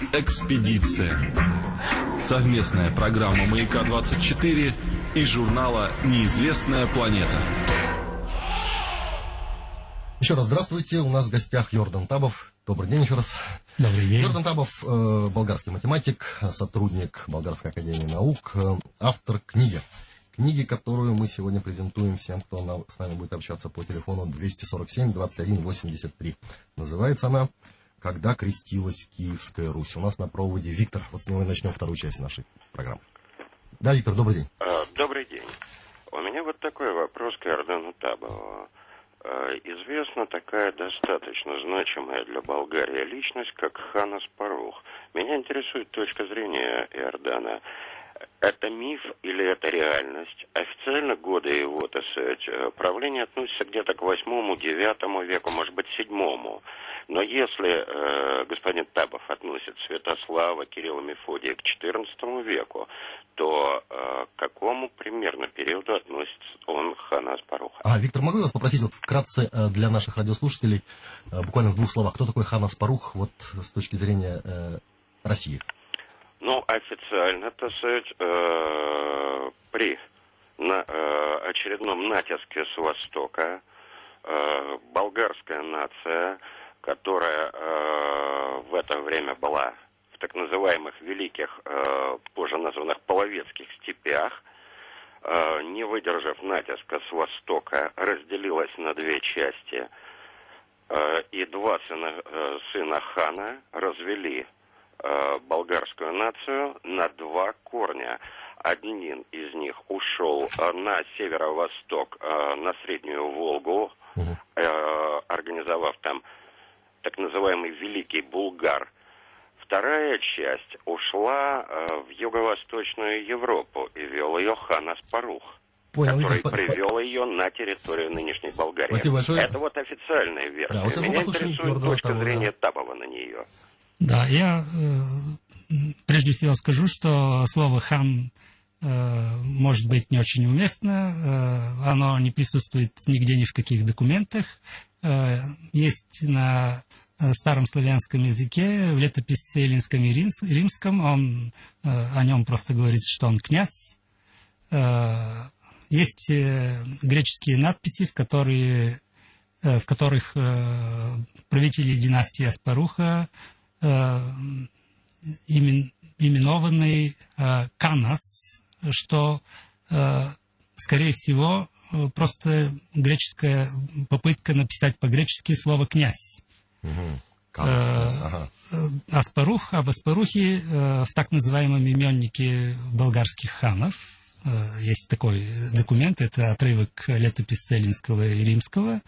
Экспедиция. Совместная программа «Маяка-24» и журнала «Неизвестная планета». Еще раз здравствуйте. У нас в гостях Йордан Табов. Добрый день еще раз. Добрый день. Йордан Табов, болгарский математик, сотрудник Болгарской академии наук, автор книги. Книги, которую мы сегодня презентуем всем, кто с нами будет общаться по телефону 247-21-83. Называется она «Когда крестилась Киевская Русь». У нас на проводе Виктор. Вот с него и начнем вторую часть нашей программы. Да, Виктор, добрый день. Добрый день. У меня вот такой вопрос к Йордану Табову. Известна такая достаточно значимая для Болгарии личность, как хан Аспарух. Меня интересует точка зрения Иордана. Это миф или это реальность? Официально годы его, так сказать, правления относятся где-то к 8-9 веку, может быть, 7. Но если господин Табов относит Святослава, Кирилла, Мефодия к XIV веку, то к какому примерно периоду относится он хана Аспаруха? Виктор, могу я вас попросить вот вкратце для наших радиослушателей, буквально в 2 словах, кто такой хан Аспарух вот с точки зрения России? Ну, официально, так сказать, при очередном натиске с востока болгарская нация, которая в это время была в так называемых великих, позже названных половецких степях, не выдержав натиска с востока, разделилась на 2 части, и 2 сына хана развели болгарскую нацию на 2 корня. Один из них ушел на северо-восток, на Среднюю Волгу, организовав там так называемый Великий Булгар. Вторая часть ушла в юго-восточную Европу и вел ее хан Аспарух, который привел ее на территорию нынешней Болгарии. Спасибо большое. Это вот официальная версия. Меня интересует точка зрения Табова на нее. Да, я прежде всего скажу, что слово «хан» может быть не очень уместно. Оно не присутствует нигде ни в каких документах. Есть на старом славянском языке, в летописи эллинском и римском, о нем просто говорится, что он князь. Есть греческие надписи, в которых правители династии Аспаруха именованный Канас, что, скорее всего, просто греческая попытка написать по-гречески слово «князь». Аспарух, об Аспарухе в так называемом именнике болгарских ханов есть такой документ, это отрывок летописи эллинского и римского.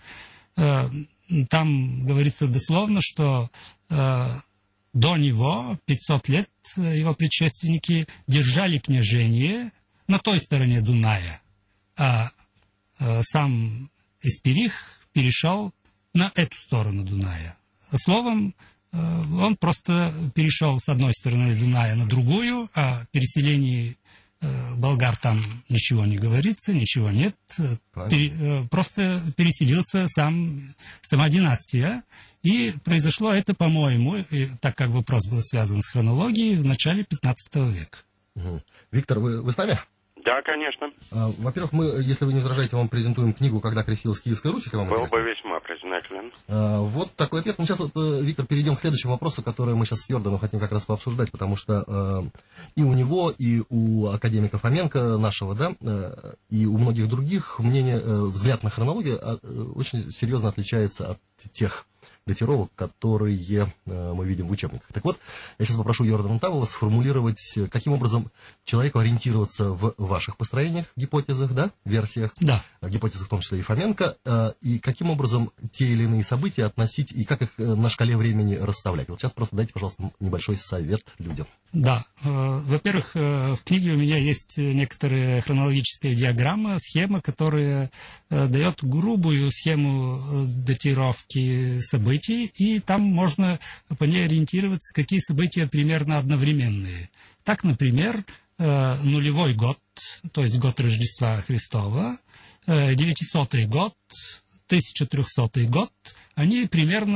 Там говорится дословно, что до него 500 лет его предшественники держали княжение на той стороне Дуная, а сам Эсперих перешел на эту сторону Дуная. Словом, он просто перешел с одной стороны Дуная на другую, о переселении болгар там ничего не говорится, ничего нет. Просто переселился сама династия. И произошло это, по-моему, так как вопрос был связан с хронологией, в начале 15 века. Виктор, вы с нами? Да, конечно. Во-первых, мы, если вы не возражаете, вам презентуем книгу «Когда крестилась Киевская Русь», если вам Был интересно. бы весьма признателен. Вот такой ответ. Ну, сейчас, Виктор, перейдем к следующему вопросу, который мы сейчас с Йорданом хотим как раз пообсуждать, потому что и у него, и у академика Фоменко нашего, да, и у многих других взгляд на хронологию очень серьезно отличается от тех датировок, которые мы видим в учебниках. Так вот, я сейчас попрошу Йордана Табова сформулировать, каким образом человеку ориентироваться в ваших построениях, гипотезах, да, версиях, да, гипотезах в том числе и Фоменко, и каким образом те или иные события относить, и как их на шкале времени расставлять. Вот сейчас просто дайте, пожалуйста, небольшой совет людям. Да. Во-первых, в книге у меня есть некоторая хронологическая диаграмма, схема, которая дает грубую схему датировки событий, и там можно по ней ориентироваться, какие события примерно одновременные. Так, например, нулевой год, то есть год Рождества Христова, 900 год, 1300 год, они примерно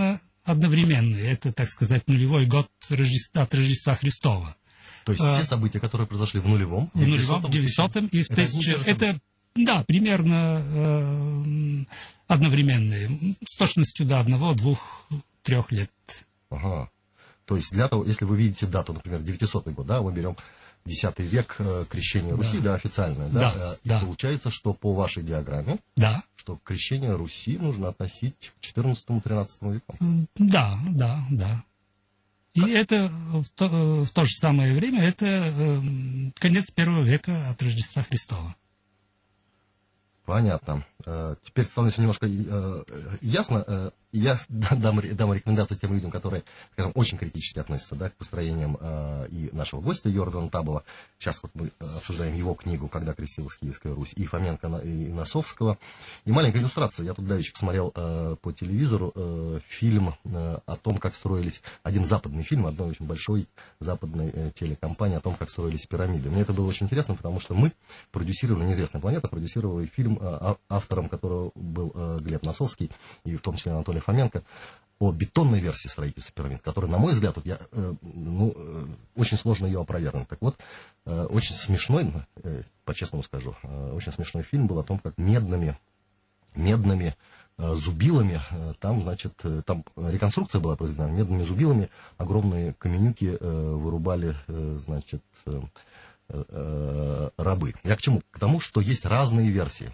одновременные. Это, так сказать, нулевой год от Рождества Христова. То есть те события, которые произошли в нулевом, в 900-м и в 1000... Это, да, примерно одновременные. С точностью до 1, 2, 3 лет. Ага. То есть для того, если вы видите дату, например, 900 год, да, мы берем 10 век, крещение Руси, да, официальное, да, да. Получается, что по вашей диаграмме, да, что крещение Руси нужно относить к 14-13 векам. Да. И это в то же самое время, это конец 1 века от Рождества Христова. Понятно. Теперь становится немножко ясно. Я дам рекомендацию тем людям, которые, скажем, очень критически относятся, да, к построениям и нашего гостя Йордана Табова. Сейчас вот мы обсуждаем его книгу «Когда крестилась Киевская Русь», и Фоменко, и Носовского. И маленькая иллюстрация. Я тут давеча посмотрел по телевизору фильм о том, как строились... Один западный фильм одной очень большой западной телекомпании о том, как строились пирамиды. Мне это было очень интересно, потому что мы продюсировали, «Неизвестная планета», продюсировали фильм, автором которого был Глеб Носовский, и в том числе Анатолий Фоменко, о бетонной версии строительства пирамид, которая, на мой взгляд, вот очень сложно ее опровергнуть. Так вот, очень смешной, по-честному скажу, очень смешной фильм был о том, как медными зубилами, там, значит, там реконструкция была произведена, медными зубилами огромные каменюки вырубали, значит, рабы. Я к чему? К тому, что есть разные версии.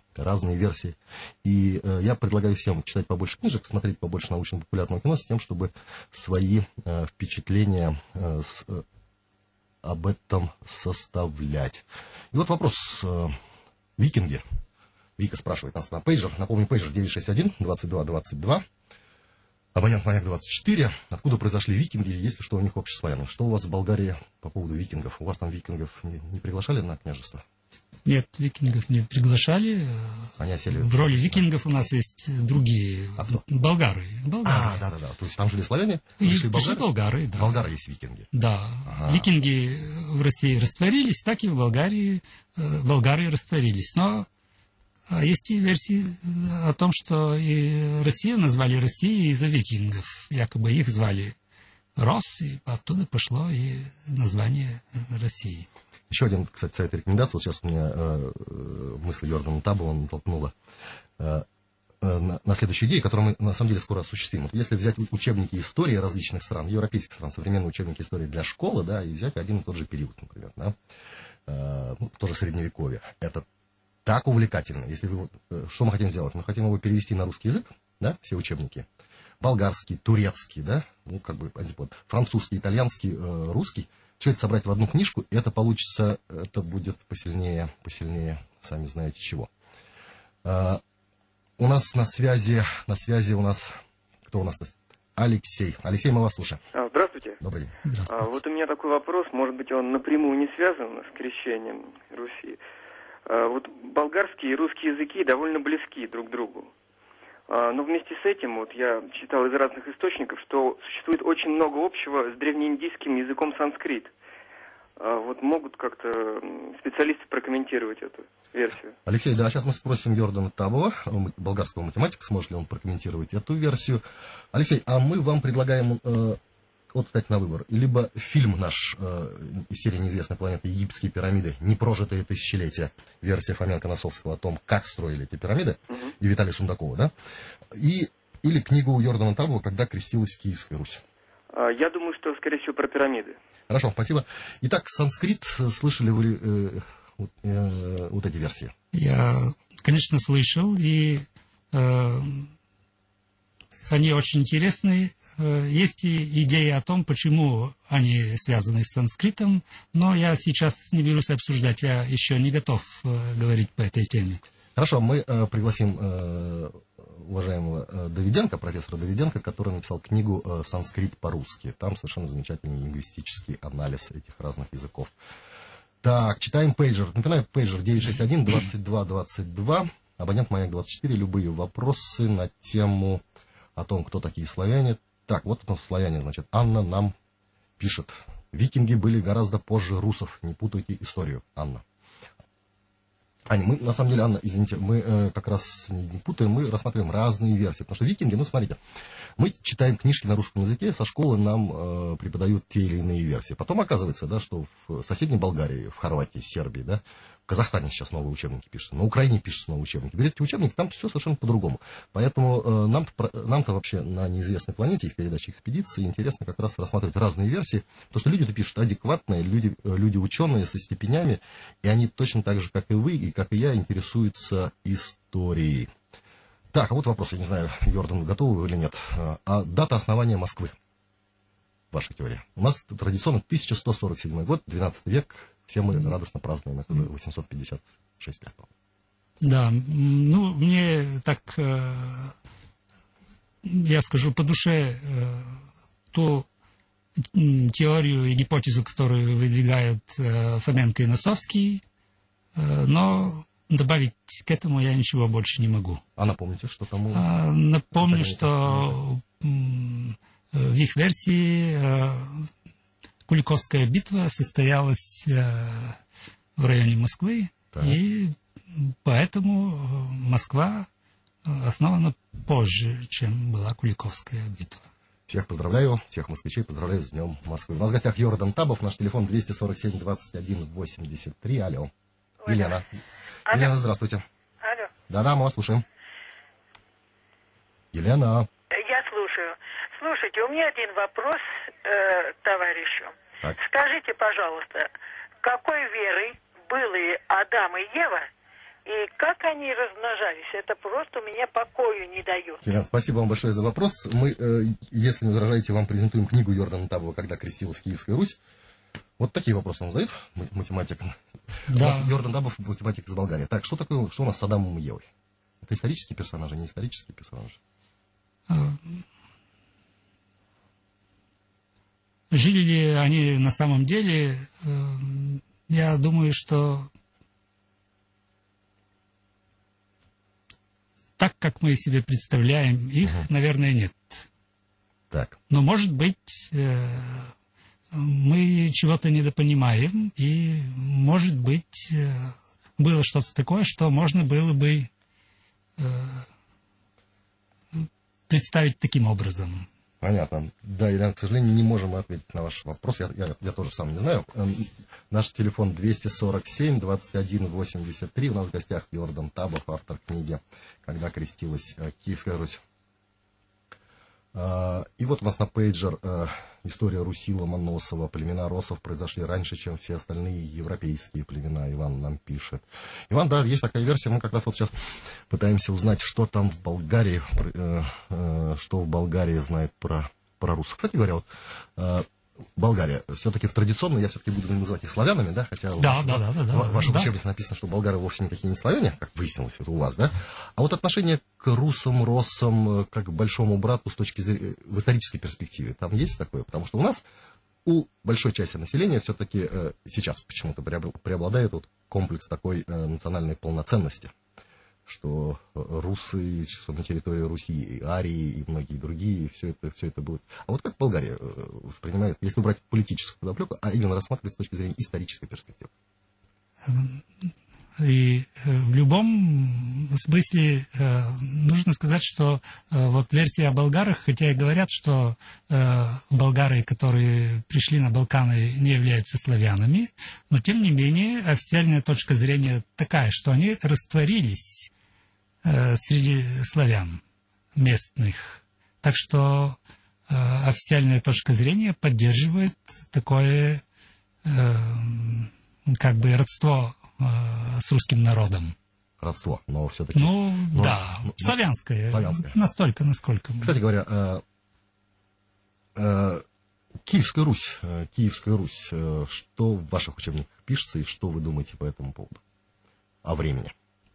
И я предлагаю всем читать побольше книжек, смотреть побольше научно-популярного кино с тем, чтобы свои впечатления об этом составлять. И вот вопрос. Викинги. Вика спрашивает нас на пейджер. Напомню, пейджер 961-22-22. Абонент «Маяк 24». Откуда произошли викинги, есть ли что у них общее с славянами? Что у вас в Болгарии по поводу викингов? У вас там викингов не приглашали на княжество? Нет, викингов не приглашали. Они осели в роли викингов у нас есть другие. А кто? Болгары. Да. То есть там жили славяне? Пришли болгары? Да. В Болгарии есть викинги? Да. Ага. Викинги в России растворились, так и в Болгарии болгары растворились. Но есть и версии о том, что и Россию назвали Россией из-за викингов. Якобы их звали Рос, и оттуда пошло и название России. Еще один, кстати, совет и рекомендация. Вот сейчас у меня мысль Йордана Табова натолкнула на следующую идею, которую мы, на самом деле, скоро осуществим. Вот если взять учебники истории различных стран, европейских стран, современные учебники истории для школы, да, и взять один и тот же период, например, да, тоже средневековье. Это так увлекательно. Если вы, что мы хотим сделать? Мы хотим его перевести на русский язык, да, все учебники. Болгарский, турецкий, да, французский, итальянский, русский. Все это собрать в одну книжку, и это получится, это будет посильнее, сами знаете чего. У нас на связи у нас, кто у нас? Алексей. Алексей, мы вас слушаем. Здравствуйте. Добрый день. Здравствуйте. Вот у меня такой вопрос, может быть, он напрямую не связан с крещением Руси. Вот болгарский и русский языки довольно близки друг к другу. Но вместе с этим, вот я читал из разных источников, что существует очень много общего с древнеиндийским языком санскрит. Вот могут как-то специалисты прокомментировать эту версию? Алексей, да, сейчас мы спросим Йордана Табова, болгарского математика, сможет ли он прокомментировать эту версию. Алексей, а мы вам предлагаем, вот, кстати, на выбор, либо фильм наш из серии «Неизвестная планета. Египетские пирамиды. Непрожитые тысячелетия», версия Фоменко-Носовского о том, как строили эти пирамиды, и Виталия Сундакова, да, или книгу Йордана Табова «Когда крестилась Киевская Русь». Я думаю, что, скорее всего, про пирамиды. Хорошо, спасибо. Итак, санскрит, слышали вы вот эти версии? Я, конечно, слышал, и они очень интересные. Есть и идеи о том, почему они связаны с санскритом, но я сейчас не берусь обсуждать, я еще не готов говорить по этой теме. Хорошо, мы пригласим уважаемого Давиденко, профессора Давиденко, который написал книгу «Санскрит по-русски». Там совершенно замечательный лингвистический анализ этих разных языков. Так, читаем пейджер. Напоминаю, пейджер 961-22-22. Абонент «Маяк 24». Любые вопросы на тему о том, кто такие славяне. Так, вот это славяне, значит, Анна нам пишет. Викинги были гораздо позже русов. Не путайте историю, Анна. Аня, мы, на самом деле, Анна, извините, мы как раз не путаем, мы рассматриваем разные версии. Потому что викинги, ну, смотрите, мы читаем книжки на русском языке, со школы нам преподают те или иные версии. Потом оказывается, да, что в соседней Болгарии, в Хорватии, Сербии, да, в Казахстане сейчас новые учебники пишутся, на Украине пишутся новые учебники. Берете учебник, там все совершенно по-другому. Поэтому нам-то вообще на неизвестной планете и в передаче «Экспедиции» интересно как раз рассматривать разные версии, потому что люди-то пишут адекватные, люди ученые со степенями, и они точно так же, как и вы, и как и я, интересуются историей. Так, а вот вопрос, я не знаю, Йордан, готовы вы или нет. А дата основания Москвы? Ваша теория. У нас традиционно 1147 год, 12 век, все мы радостно празднуем, это 856 лет. Да, ну, мне так, я скажу, по душе ту теорию и гипотезу, которую выдвигают Фоменко и Носовский, но добавить к этому я ничего больше не могу. А напомните, что там... Напомню, что в их версии Куликовская битва состоялась в районе Москвы, так. И поэтому Москва основана позже, чем была Куликовская битва. Всех поздравляю, всех москвичей поздравляю с Днем Москвы. У нас в гостях Йордан Табов, наш телефон 247-21-83. Алло. Ой, Елена. Алло. Елена, здравствуйте. Алло. Да-да, мы вас слушаем. Елена. Я слушаю. Слушайте, у меня один вопрос товарищу. Так. Скажите, пожалуйста, какой верой были Адам и Ева, и как они размножались? Это просто у меня покою не дает. Елена, спасибо вам большое за вопрос. Мы, если не возражаете, вам презентуем книгу Йордана Табова «Когда крестилась Киевская Русь». Вот такие вопросы он задает, математик. Да. У нас Йордан Табов, математик из Болгарии. Так, что такое, что у нас с Адамом и Евой? Это исторические персонажи, не исторические персонажи? Жили ли они на самом деле? Я думаю, что так, как мы себе представляем их, наверное, нет. Так. Но, может быть, мы чего-то недопонимаем, и, может быть, было что-то такое, что можно было бы представить таким образом. Понятно. Да, Елена, к сожалению, не можем ответить на ваш вопрос. Я тоже сам не знаю. Наш телефон 247-21-83. У нас в гостях Йордан Табов, автор книги «Когда крестилась Киевская Русь». И вот у нас на пейджер история Руси Ломоносова. Племена росов произошли раньше, чем все остальные европейские племена. Иван нам пишет. Иван, да, есть такая версия. Мы как раз вот сейчас пытаемся узнать, что там в Болгарии, что в Болгарии знает про русов. Кстати говоря, вот Болгария, все-таки традиционно, я все-таки буду называть их славянами, да, хотя в вашем учебнике написано, что болгары вовсе никакие не славяне, как выяснилось, это у вас, да, а вот отношение к русам, россам, как к большому брату с точки зрения, в исторической перспективе, там есть такое, потому что у нас, у большой части населения все-таки сейчас почему-то преобладает вот комплекс такой национальной полноценности, что русы, что на территории Руси и арии и многие другие, все это будет. А вот как Болгария воспринимает, если убрать политическую подоплеку, а именно рассматривать с точки зрения исторической перспективы? И в любом смысле нужно сказать, что вот версия о болгарах, хотя и говорят, что болгары, которые пришли на Балканы, не являются славянами, но тем не менее официальная точка зрения такая, что они растворились среди славян местных. Так что официальная точка зрения поддерживает такое как бы родство с русским народом. Родство, но все-таки... Славянское. Настолько, насколько... Кстати говоря, Киевская Русь, что в ваших учебниках пишется и что вы думаете по этому поводу? О времени.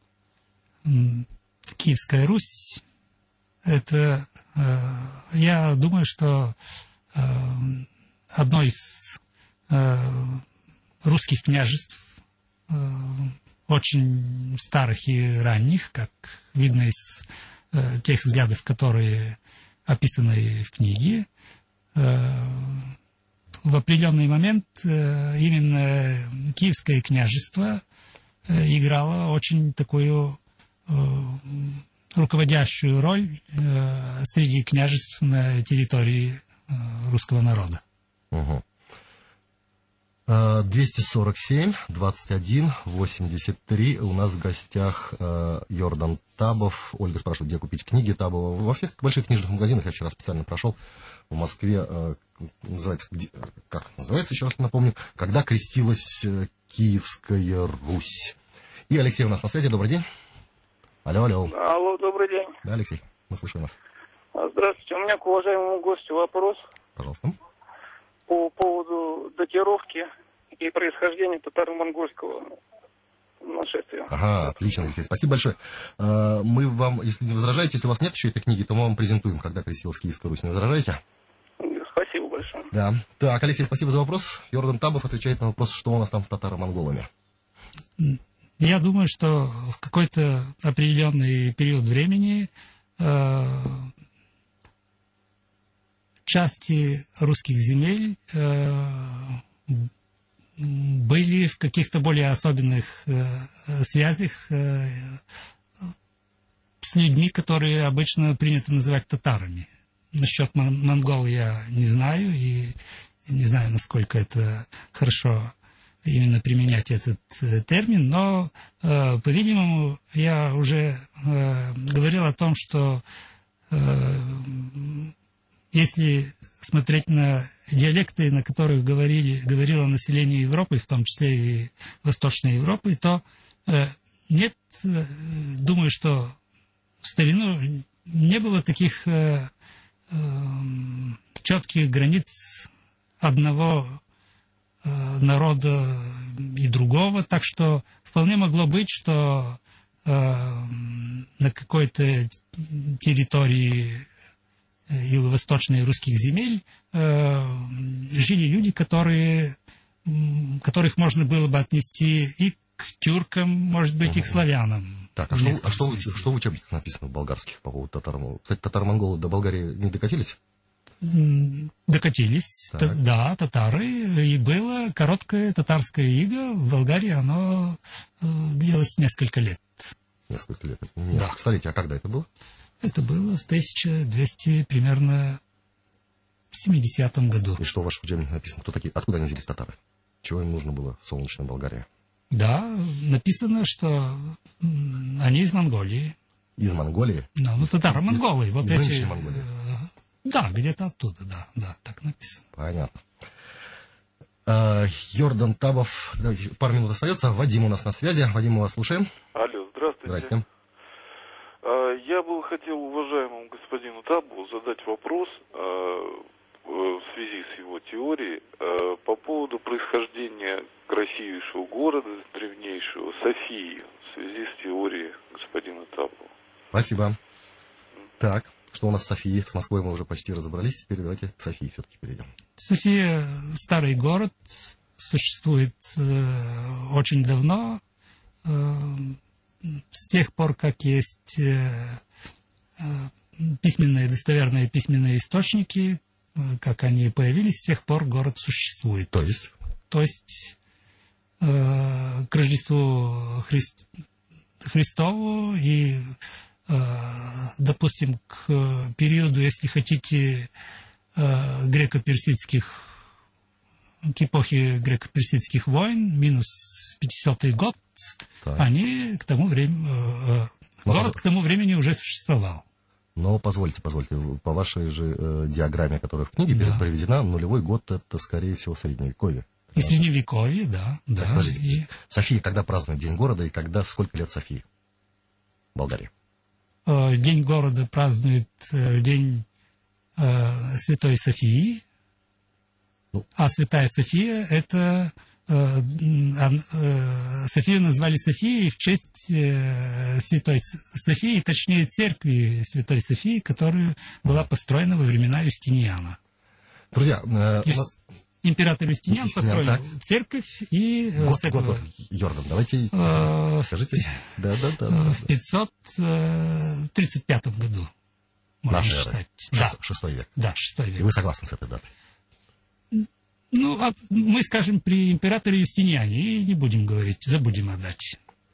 Киевская Русь, это, я думаю, что одно из русских княжеств, очень старых и ранних, как видно из тех взглядов, которые описаны в книге, в определенный момент именно Киевское княжество играла очень такую руководящую роль среди княжеств на территории русского народа. 247 21 83. У нас в гостях Йордан Табов. Ольга спрашивает, где купить книги Табова. Во всех больших книжных магазинах. Я вчера специально прошел в Москве. Называется, как называется, еще раз напомню. «Когда крестилась Киевская Русь». И Алексей у нас на связи. Добрый день. Алло. Алло, добрый день. Да, Алексей, мы слушаем вас. Здравствуйте. У меня к уважаемому гостю вопрос. Пожалуйста. По поводу датировки и происхождения татаро-монгольского нашествия. Ага, отлично, Алексей. Спасибо большое. Мы вам, если не возражаете, если у вас нет еще этой книги, то мы вам презентуем, когда крестилась Киевская Русь. Не возражаете? Спасибо большое. Да. Так, Алексей, спасибо за вопрос. Йордан Табов отвечает на вопрос, что у нас там с татаро-монголами. Я думаю, что в какой-то определенный период времени части русских земель были в каких-то более особенных связях с людьми, которые обычно принято называть татарами. Насчет монгол я не знаю, и не знаю, насколько это хорошо именно применять этот термин, но, по-видимому, я уже говорил о том, что если смотреть на диалекты, на которых говорило население Европы, в том числе и Восточной Европы, то нет, думаю, что в старину не было таких четких границ одного народа и другого, так что вполне могло быть, что на какой-то территории юго-восточных русских земель жили люди, которых можно было бы отнести и к тюркам, может быть, и к славянам. Так, а что в учебниках написано в болгарских по поводу татар-монголов? Кстати, татаро-монголы до Болгарии не докатились? Докатились, да, татары, и было короткое татарское иго. В Болгарии оно длилось несколько лет. Несколько лет? Несколько столетий. А когда это было? Это было в 1200, примерно, 70-м году. И что в ваших учебниках написано? Кто такие? Откуда они взялись, татары? Чего им нужно было в солнечной Болгарии? Да, написано, что они из Монголии. Из Монголии? Да, ну татаро-монголы. Вот из эти... Монголии? Да, где-то оттуда, да, так написано. Понятно. Йордан Табов, давайте, пару минут остается. Вадим у нас на связи. Вадим, мы вас слушаем. Алло, здравствуйте. Здрасте. Я бы хотел уважаемому господину Табову задать вопрос в связи с его теорией по поводу происхождения красивейшего города, древнейшего, Софии, в связи с теорией господина Табова. Спасибо. Так, что у нас с Софией? С Москвой мы уже почти разобрались. Теперь давайте к Софии все-таки перейдем. София – старый город, существует очень давно. С тех пор, как есть достоверные письменные источники, как они появились, с тех пор город существует. То есть? То есть к Рождеству Христову и, допустим, к периоду, если хотите, к эпохе греко-персидских войн, минус 500-й год, так. Они к тому времени, город к тому времени уже существовал. Но позвольте, по вашей же диаграмме, которая в книге приведена, нулевой год это, скорее всего, Средневековье. И Средневековье, да. Подождите, София когда празднует День города и сколько лет Софии в Болгарии? День города празднует День Святой Софии, а Святая София это... Софию назвали Софией в честь Святой Софии, точнее церкви Святой Софии, которая была построена во времена Юстиниана. Друзья, император Юстиниан построил церковь и... Год, Йордан, давайте скажите. Да. В 535 году. Нашей эры. Да. 6 век. Да, 6 век. И вы согласны с этой датой? Мы скажем при императоре Юстиниане и не будем говорить, забудем о дате.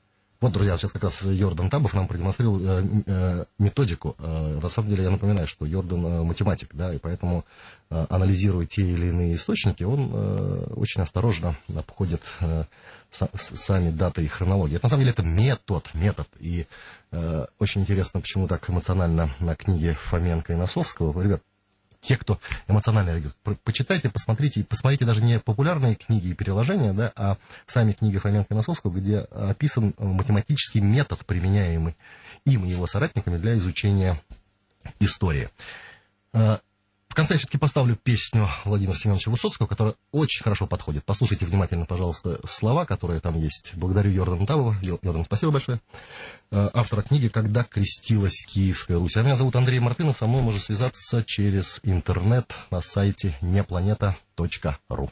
Вот, друзья, сейчас как раз Йордан Табов нам продемонстрировал методику. На самом деле, я напоминаю, что Йордан математик, да, и поэтому, анализируя те или иные источники, он очень осторожно обходит сами даты и хронологии. Это, на самом деле, это метод. И очень интересно, почему так эмоционально на книге Фоменко и Носовского. Ребят, те, кто эмоционально реагирует, почитайте, посмотрите даже не популярные книги и переложения, да, а сами книги Фоменко и Носовского, где описан математический метод, применяемый им и его соратниками для изучения истории. В конце я все-таки поставлю песню Владимира Семеновича Высоцкого, которая очень хорошо подходит. Послушайте внимательно, пожалуйста, слова, которые там есть. Благодарю Йордана Табова. Йордан, спасибо большое. Автора книги «Когда крестилась Киевская Русь». А меня зовут Андрей Мартынов. Со мной можно связаться через интернет на сайте непланета.ру.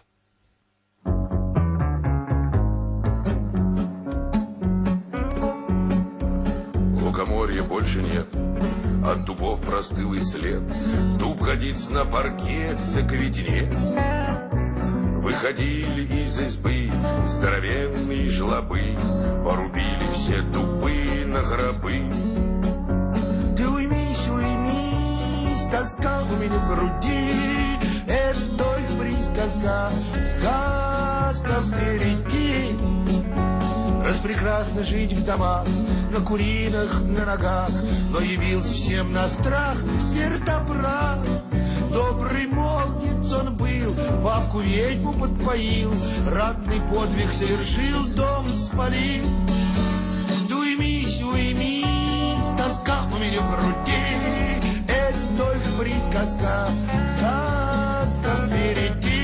Лукоморья больше нет, от дубов простыл и след. Дуб годится на паркет, так ведь нет. Выходили из избы здоровенные жлобы, порубили все дубы на гробы. Ты уймись, тоска у меня в груди. Это только присказка, сказка впереди. Распрекрасно жить в домах, на куринах, на ногах, но явился всем на страх вертопрах. Добрый молодец он был, бабку ведьму подпоил, ратный подвиг совершил, дом спалил. Уймись, тоска у меня в груди. Это только присказка, сказка впереди.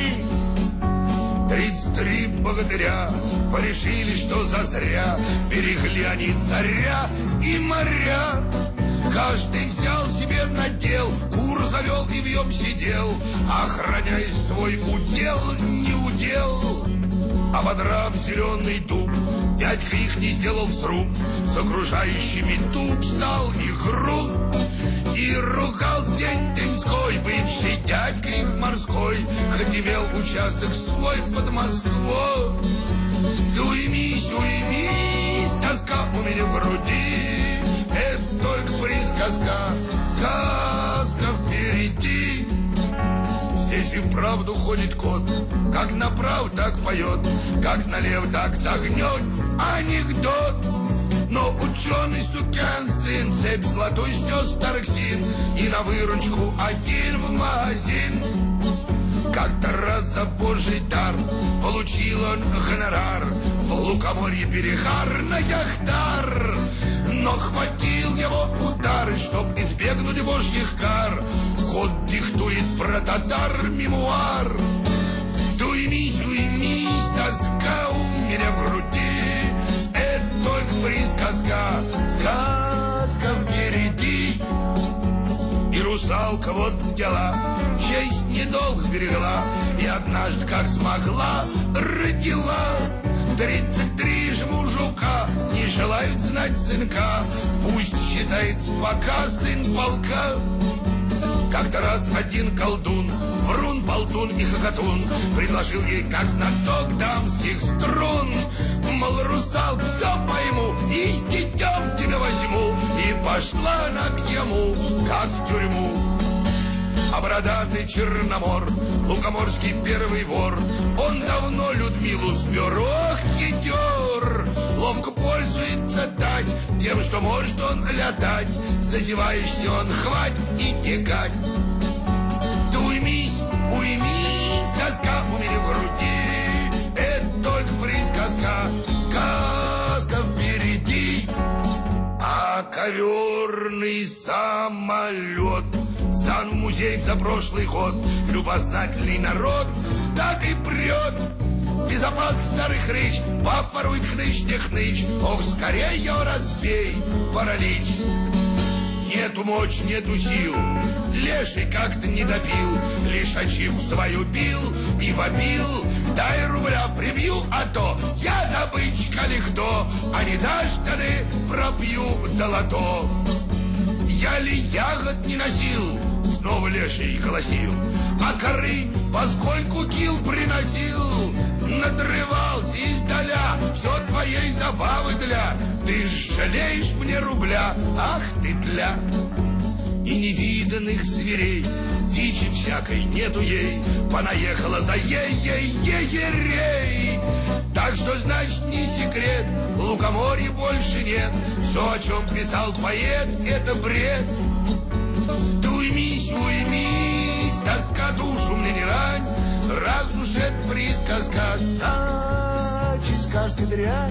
33 богатыря порешили, что зазря берегли они царя и моря. Каждый взял себе надел, кур завел и в нем сидел, охраняя свой удел, не удел. Ободрав зеленый дуб, дядька их не сделал сруб, с окружающими туп стал их груб. И ругался день-деньской бывший дядька их морской, хоть имел участок свой под Москвой. Да уймись, тоска у меня в груди. Это только присказка, сказка впереди. Здесь и вправду ходит кот, как направо, так поет, как налево, так согнет анекдот. Но ученый сукин сын цепь золотой снес в Тараксин и на выручку один в магазин. Как-то раз за божий дар получил он гонорар, в лукоморье перехар на яхтар. Но хватил его удары, чтоб избегнуть божьих кар. Кот диктует про татар мемуар. Да уймись, тоска у меня в груди. Это только присказка, сказка впереди. И русалка вот дела, честь недолго берегла, и однажды, как смогла, родила. 33 же мужика не желают знать сынка, пусть считается пока сын полка. Как-то раз один колдун, врун, болтун и хохотун, предложил ей как знаток дамских струн. Мол, русалка, все пойму, и с детем тебя возьму. И пошла она к нему, как в тюрьму. А бородатый Черномор, лукоморский первый вор, он давно Людмилу спер, ох, хитер. Ловко пользуется дать тем, что может он летать. Зазеваешься он, хвать и тягать. Да уймись, тоска у меня в груди. Это только присказка, сказка впереди. А коверный самолет сдан в музей за прошлый год. Любознательный народ так и прет. Без опаски старых речь, баб ворует хныч, не хныч. Ох, скорее ее разбей, паралич. Нету мочь, нету сил, леший как-то не допил, лишь ачивку свою пил и вопил. Дай рубля, прибью, а то я добычка ли кто, а не дашь, тады пропью до лото. Я ли ягод не носил, снова леший голосил, а коры поскольку кил приносил, надрывался издаля, все твоей забавы для. Ты жалеешь мне рубля, ах ты тля. И невиданных зверей, дичи всякой нету ей, понаехала за ей-ей-ей-ерей. Так что, значит, не секрет, лукоморья больше нет. Все, о чем писал поэт, это бред. Ты уймись, уймись, тоска душу мне не рань, раз уж это присказка, значит, сказка дрянь.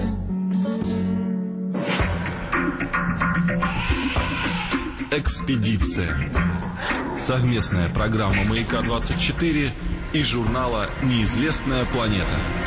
Экспедиция. Совместная программа «Маяка-24» и журнала «Неизвестная планета».